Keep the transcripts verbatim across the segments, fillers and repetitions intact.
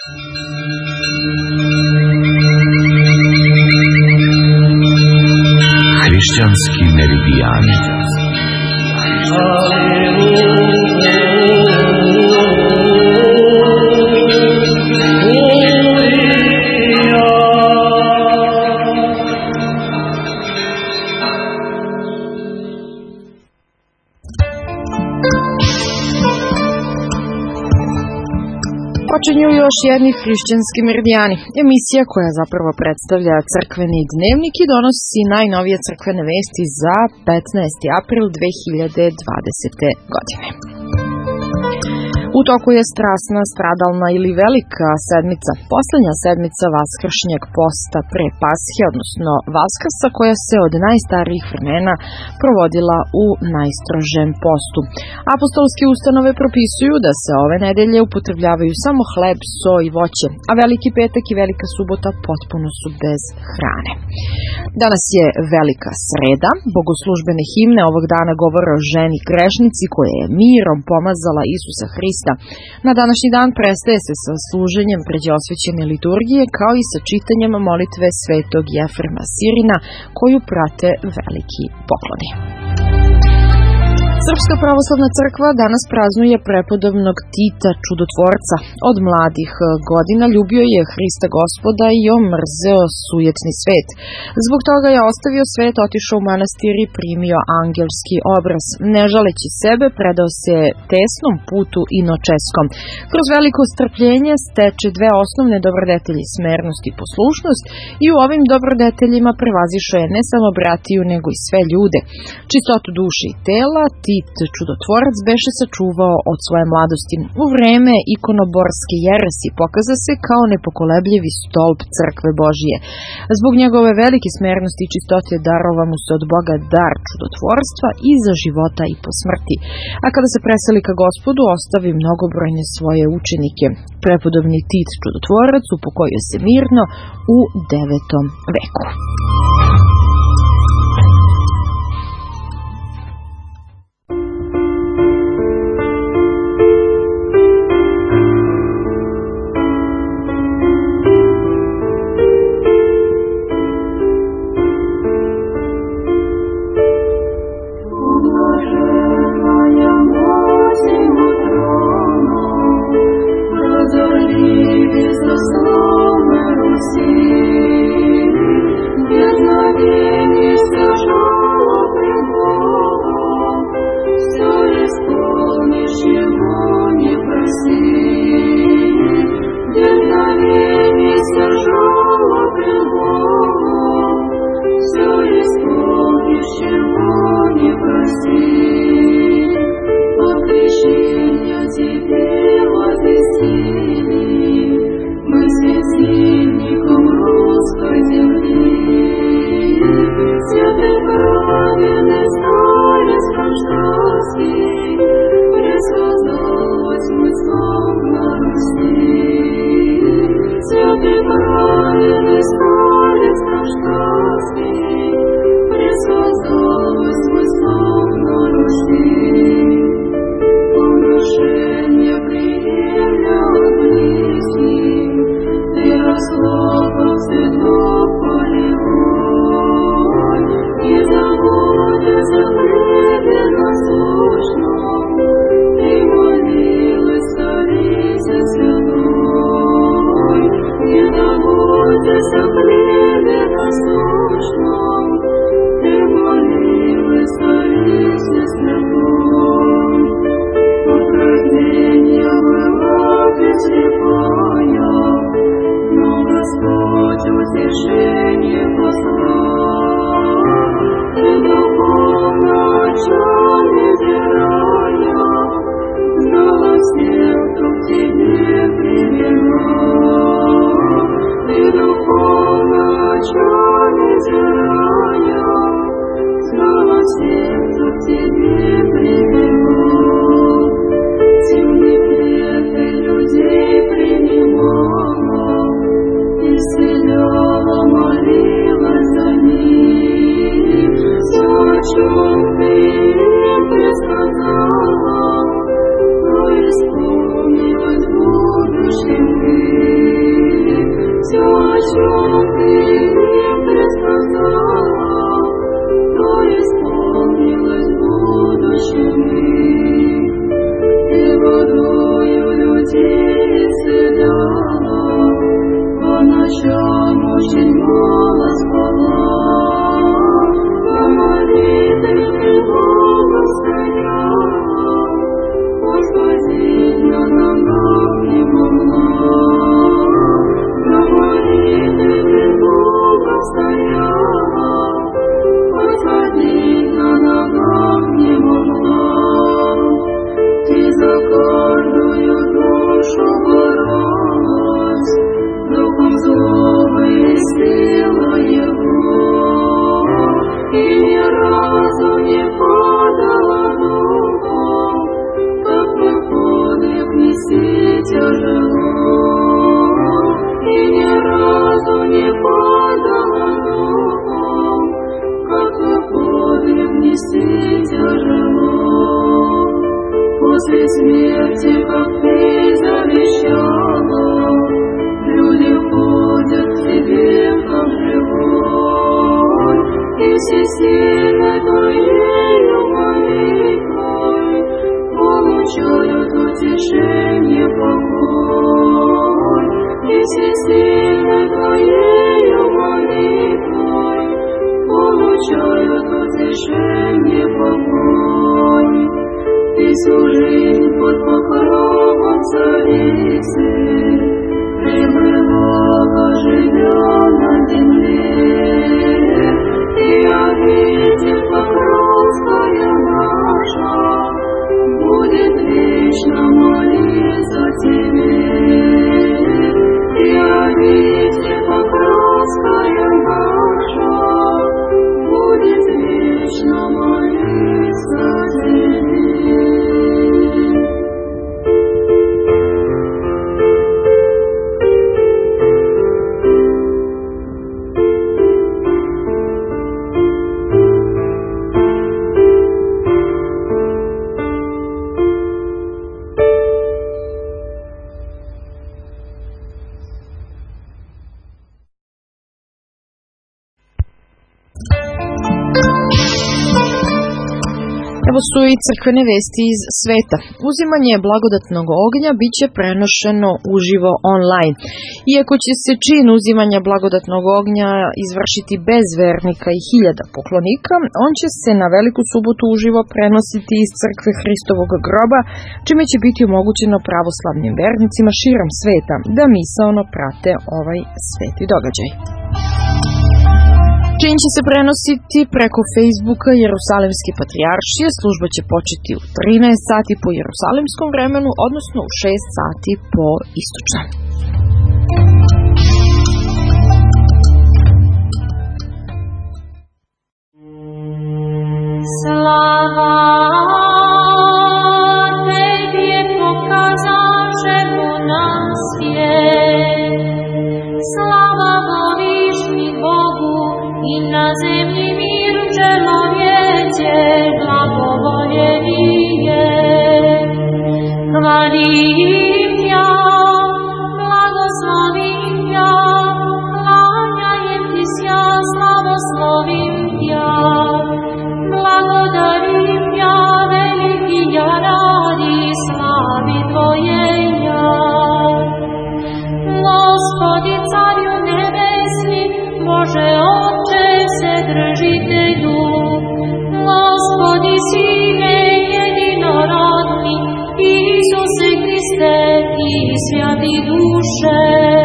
Hrišćanski meridijani. Počinju još jedni hrišćanski meridijani, emisija koja zapravo predstavlja crkveni dnevnik i donosi najnovije crkvene vesti za petnaesti april dve hiljade dvadesete. godine. U toku je strasna, stradalna ili velika sedmica, poslednja sedmica vaskršnjeg posta pre Pashe, odnosno Vaskrsa, koja se od najstarijih vremena provodila u najstrožem postu. Apostolske ustanove propisuju da se ove nedelje upotrebljavaju samo hleb, so i voće, a Veliki petak i Velika subota potpuno su bez hrane. Danas je Velika sreda, bogoslužbene himne ovog dana govore o ženi grešnici koja je mirom pomazala Isusa Hrista. Na današnji dan prestaje se sa služenjem pređeosvećene liturgije kao i sa čitanjem molitve svetog Jefrema Sirina koju prate veliki pokloni. Srpska pravoslavna crkva danas praznuje prepodobnog Tita Čudotvorca. Od mladih godina ljubio je Hrista Gospoda i omrzeo sujetni svet. Zbog toga je ostavio svet, otišao u manastir i primio angelski obraz. Ne žaleći sebe, predao se tesnom putu inočeskom. Kroz veliko strpljenje steče dve osnovne dobrodetelji, smernost i poslušnost, i u ovim dobrodeteljima prevazišao je ne samo bratiju, nego i sve ljude. Čistotu duše i tela Tit Čudotvorac beše sačuvao od svoje mladosti. U vreme ikonoborske jeresi pokaza se kao nepokolebljivi stolp crkve Božije. Zbog njegove velike smernosti i čistote darova mu se od Boga dar čudotvorstva i za života i po smrti. A kada se preseli ka Gospodu, ostavi mnogobrojne svoje učenike. Prepodobni Tit Čudotvorac upokojio se mirno u devetom veku. Thank you. Evo su i crkvene vesti iz sveta. Uzimanje blagodatnog ognja biće prenošeno uživo online. Iako će se čin uzimanja blagodatnog ognja izvršiti bez vernika i hiljada poklonika, on će se na Veliku subotu uživo prenositi iz crkve Hristovog groba, čime će biti omogućeno pravoslavnim vernicima širom sveta da misaono prate ovaj sveti događaj. Čin će se prenositi preko Facebooka Jerusalimske patrijaršije. Služba će početi u trinaest sati po jerusalimskom vremenu, odnosno u šest sati po istočnom. Slava tebi pokazaše mu na svijet. Slava volišni Bogu i na zemlji mir čelovjeće blagovoljenije. Hvalim ja, blagoslovim ja, klanjajem ti sja, slavoslovim ja. Благодарим я, великий я, ради славы Твоей я. Господи, Царю Небесный, Боже Отче, Вседержителю, Господи, Сине Единородный, Иисусе Христе и Святый Душе.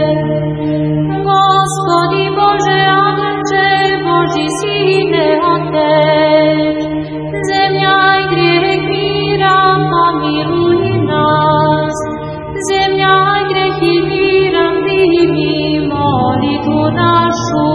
Господи, Боже Агнče, Boži Sine, Otec, zemlja i grijeh mira, pomiluj nas. Zemlja i grijeh i mira, primi molitvu našu.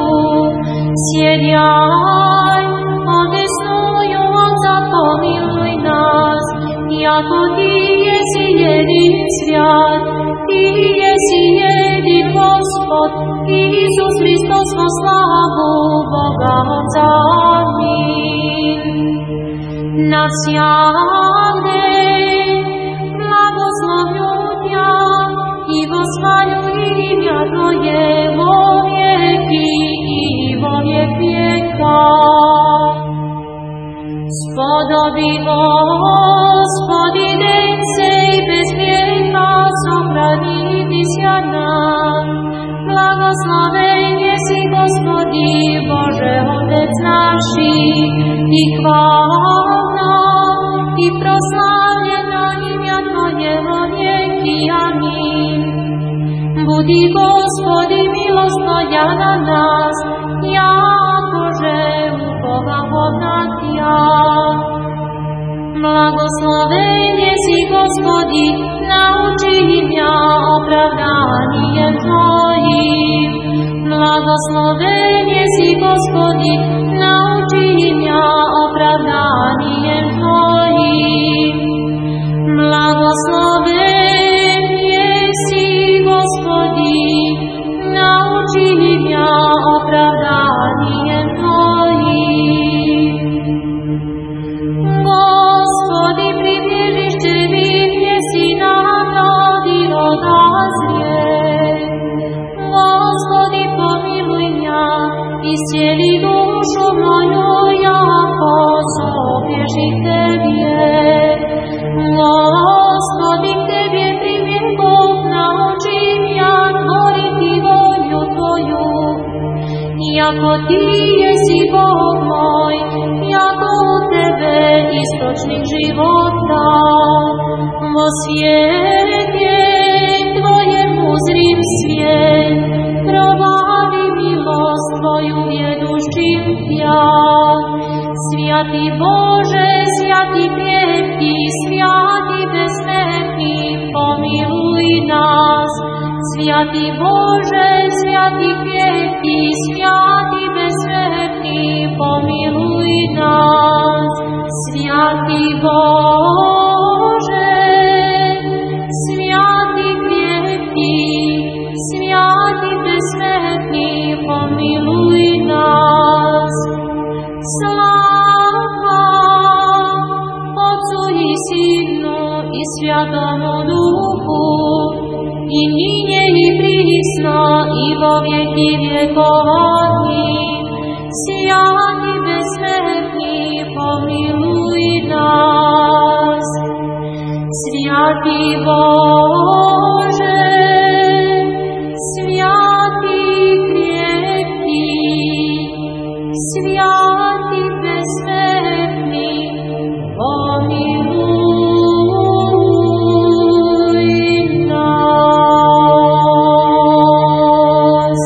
Sjedjaj, odesnuju Otca, pomiluj nas. Jako Ti jesi jedin svjat, Ti jesi jedin Gospod, Isus Hristos во славу Бога Отца. Амин. Навсякде благословлю Тя и восхвалю имя Твое во веки и во век века. Сподоби, Господи, день сей без греха сохрани Ти ся нам. Благослови hvalna i proslavljena imja Tvoje vo vijeki. Amin. Budi Gospodi milost Tvoja na nas, jakože upovahovna Tja. Blagosloven jesi Gospodi, nauči imja opravdanijem Tvojim. Blagosloven jesi Gospodi, nauči imja opravdanijem Tvojim. Blagosloven jesi Gospodi, nauči imja opravdanijem Tvojim. Gospodi, pribježište mi jesi nam rodi odazvije. Gospodi, pomiluj mja, iscijeli dušu moju, jako sobježi Tebje. Gospodi, k Tebje pribjegom, nauči mja tvoriti volju Tvoju. Jako Ti jesi Bog moj, jako u Tebe istočnik života. Vo svijet Tvoje uzrim svijet, probavi milost Tvoju vjedušim Tja. Svjati Bože, svjati krepki, svjati besmrtni, pomiluj nas. Svjati Bože, svjati krepki, svjati besmrtni, pomiluj nas. Svjati Bože, svjati krepki, svjati besmrtni, pomiluj nas. Slava Otcu i Sinu i Svjatomu Duhu, i ninje i prisno i vo vjeki vjekovani. Svjati besmrtni, pomiluj nas. Svjati Bože, svjati krepki, svjati besmrtni, pomiluj nas.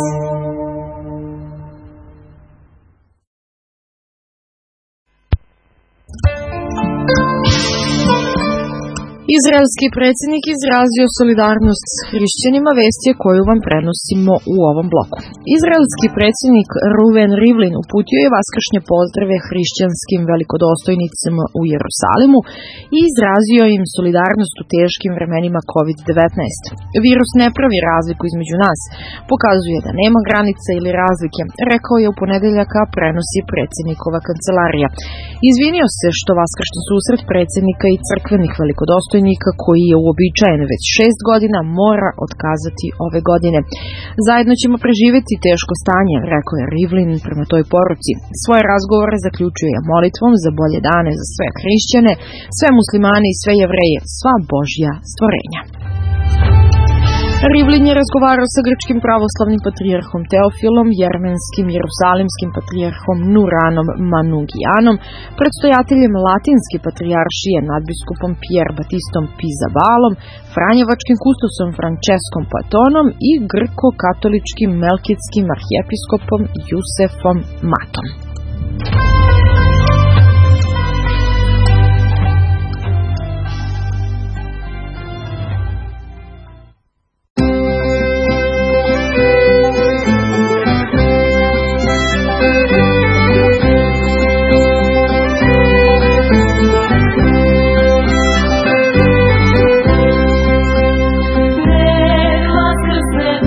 Izraelski predsjednik izrazio solidarnost s hrišćanima, vest je koju vam prenosimo u ovom bloku. Izraelski predsjednik Ruven Rivlin uputio je vaskršnje pozdrave hrišćanskim velikodostojnicima u Jerusalimu i izrazio im solidarnost u teškim vremenima kovid devetnaest. Virus ne pravi razliku između nas, pokazuje da nema granica ili razlike, rekao je u ponedeljak, a prenosi predsjednikova kancelarija. Izvinio se što vaskršnji susret predsjednika i crkvenih velikodostojnika, koji je uobičajen već šest godina, mora otkazati ove godine. Zajedno ćemo preživjeti teško stanje, rekao je Rivlin prema toj poruci. Svoje razgovore zaključuje molitvom za bolje dane za sve hrišćane, sve muslimane i sve Jevreje, sva Božja stvorenja. Rivlin je razgovarao sa grčkim pravoslavnim patrijarhom Teofilom, jermenskim jerusalimskim patrijarhom Nuranom Manugijanom, predstojateljem latinske patrijaršije nadbiskupom Pier Batistom Pizabalom, franjevačkim kustosom Franceskom Platonom i grko-katoličkim melkitskim arhijepiskopom Jusefom Matom.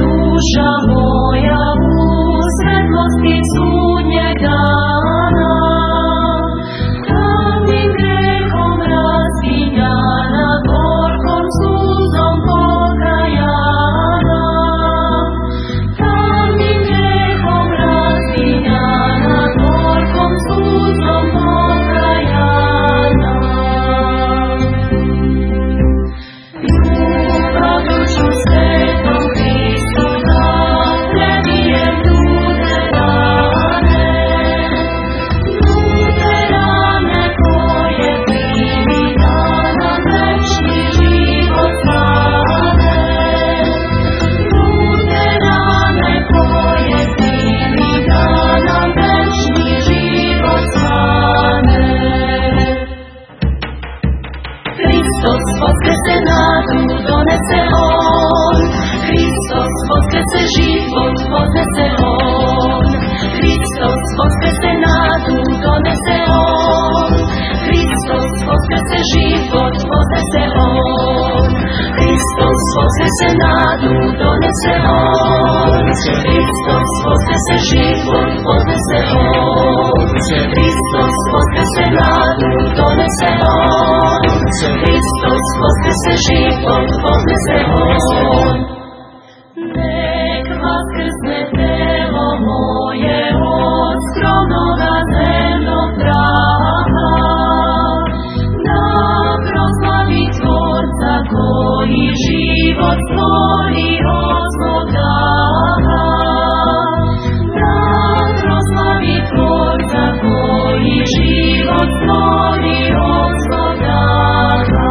Duša moja u svetlosti sudnjeg dana, voznese nadu, donese on. Hristos voznese život, voznese on. Hristos voznese nadu, donese on. Hristos voznese život, voznese on. Nek vaskrsne telo moje od skromnoga zemnog praha, da proslavi Tvorca koji život stvori od svog daha. Da proslavi Tvorca koji život stvori od svog daha.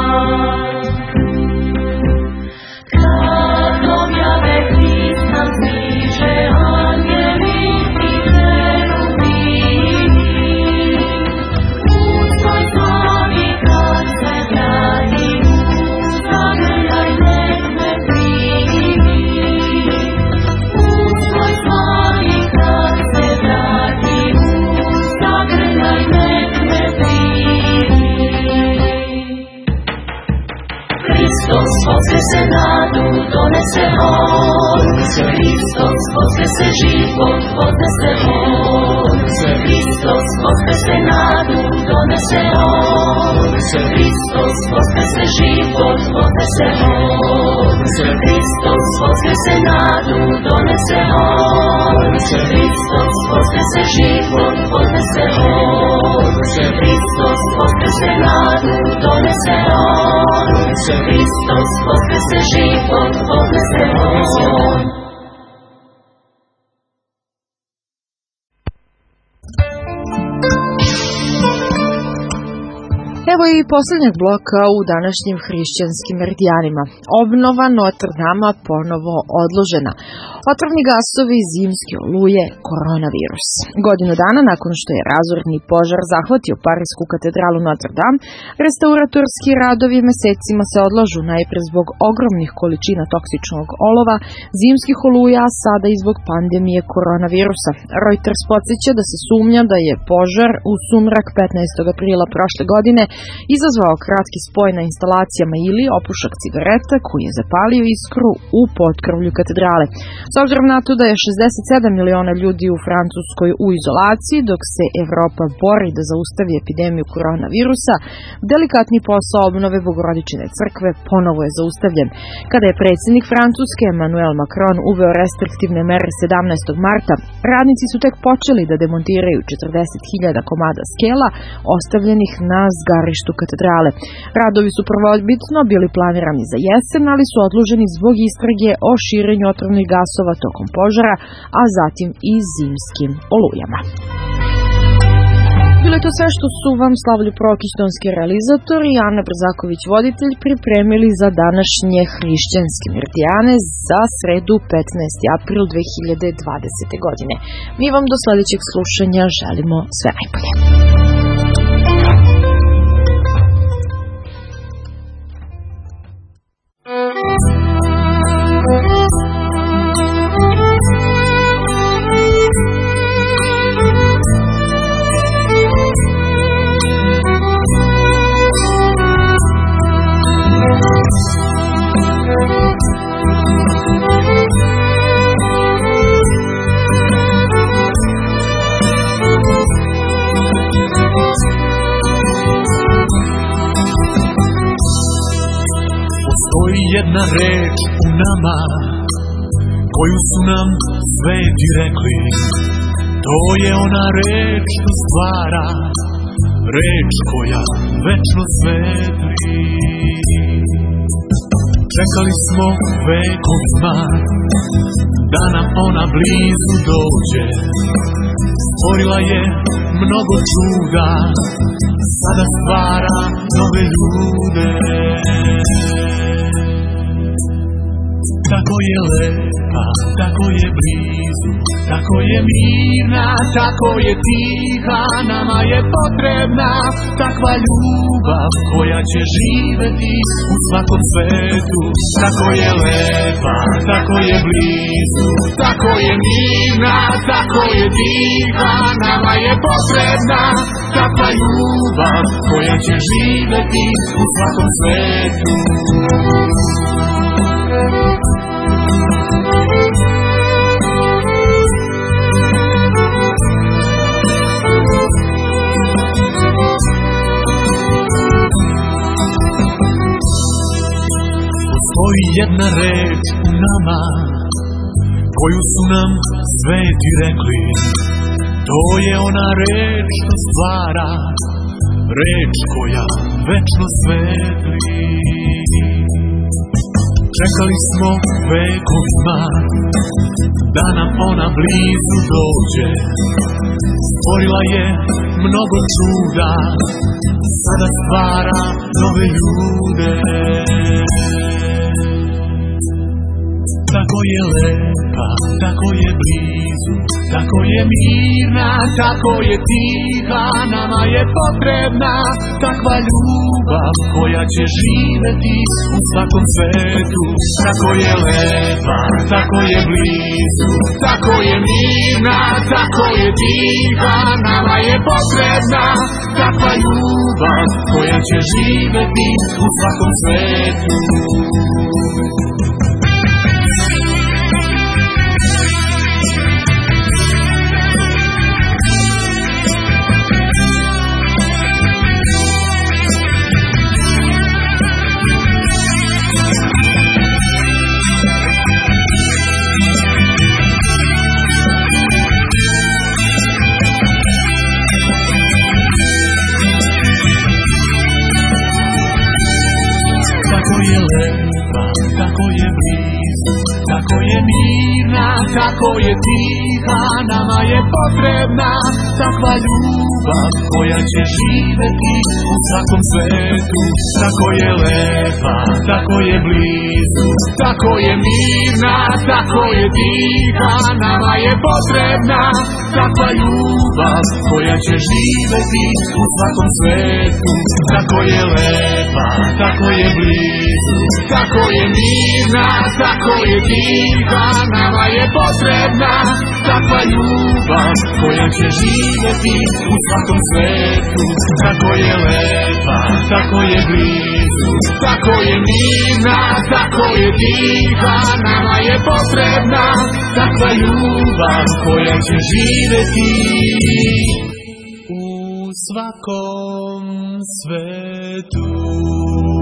Kad objave Hrista stiže anjeli i kerubini, u svoj slavi kad se vrati, zagrljaj nek me primi. U svoj slavi kad se vrati, zagrljaj nek me primi. Hristos voznese nadu, donese on. Hristos voznese život, voznese on. Hristos voznese nadu, donese on. Hristos voznese život, voznese on. Hristos voznese nadu, donese on. Hristos voznese život, voznese on. Hristos voznese nadu, donese on. Hristos voznese život, voznese on. Evo i posljednjeg bloka u današnjim hrišćanskim meridijanima. Obnova Notre Dama ponovo odložena. Otrovni gasovi, zimske oluje, koronavirus. Godinu dana nakon što je razorni požar zahvatio Parisku katedralu Notre Dame, restauratorski radovi mesecima se odlažu najpre zbog ogromnih količina toksičnog olova, zimskih oluja, a sada i zbog pandemije koronavirusa. Reuters podsjeća da se sumnja da je požar u sumrak petnaestog aprila prošle godine izazvao kratki spoj na instalacijama ili opušak cigareta koji je zapalio iskru u potkrvlju katedrale. S obzirom na to da je šezdeset sedam miliona ljudi u Francuskoj u izolaciji, dok se Evropa bori da zaustavi epidemiju koronavirusa, delikatni posao obnove Bogorodičine crkve ponovo je zaustavljen. Kada je predsjednik Francuske Emmanuel Macron uveo restriktivne mere sedamnaestog marta, radnici su tek počeli da demontiraju četrdeset hiljada komada skela ostavljenih na zgarištu katedrale. Radovi su prvobitno bili planirani za jesen, ali su odloženi zbog istrage o širenju otrovnih gasova tokom požara, a zatim i zimskim olujama. Bilo je to sve što su vam Slavlju Prokić, tonski realizator, i Ana Brzaković, voditelj, pripremili za današnje hrišćanske meridijane za sredu petnaesti april dve hiljade dvadesete. godine. Mi vam do sledećeg slušanja želimo sve najbolje. Jedna reč u nama, koju su nam sveti rekli, to je ona reč što stvara, reč koja večno svetli. Čekali smo vekovima da nam ona blizu dođe, stvorila je mnogo čuda, sada stvara nove ljude. Tako je lepa, tako je blizu, tako je mirna, tako je tiha, nama je potrebna takva ljubav koja će živeti u svakom svetu. Tako je lepa, tako je blizu, tako je mirna, tako je tiha, nama je potrebna takva ljubav koja će živeti u svakom svetu. jedna reč u nama, koju su nam sveti rekli. To je ona reč što stvara, reč koja večno svetli. Čekali smo vekovima da nam ona blizu dođe. Stvorila je mnogo čuda, sada stvara nove ljude. Tako je lepa, tako je blizu, tako je mirna, tako je tiha, nama je potrebna takva ljubav koja će živeti u svakom svetu. Tako je lepa, tako je blizu, tako je mirna, tako je tiha, nama je potrebna takva ljubav koja će živeti u svakom svetu. Tako je blizu, tako je mirna, tako je tiha, nama je potrebna takva ljubav koja će živeti u svakom svetu. Tako je lepa, tako je blizu, tako je mirna, tako je tiha, nama je potrebna takva ljubav koja će živeti u svakom svetu. Tako je lepa, tako je blizu, tako je mirna, tako je tiha, nama je potrebna takva ljubav koja će živeti u svakom svetu. Tako je lepa, tako je blizu, tako je mirna, tako je tiha, nama je potrebna takva ljubav koja će živeti u svakom svetu.